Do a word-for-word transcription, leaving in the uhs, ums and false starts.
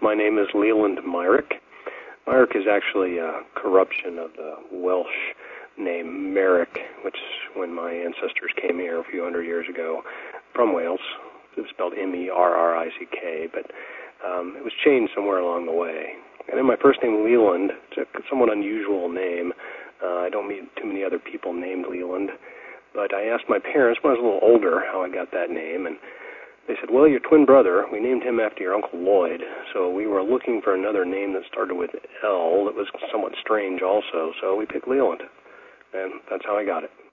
My name is Leland Myrick. Myrick is actually a corruption of the Welsh name Merrick, which when my ancestors came here a few hundred years ago from Wales, it was spelled M E R R I C K, but um, it was changed somewhere along the way. And then my first name, Leland, it's a somewhat unusual name. Uh, I don't meet too many other people named Leland, but I asked my parents when I was a little older how I got that name, and they said, well, your twin brother, we named him after your Uncle Lloyd, so we were looking for another name that started with L that was somewhat strange also, so we picked Leland, and that's how I got it.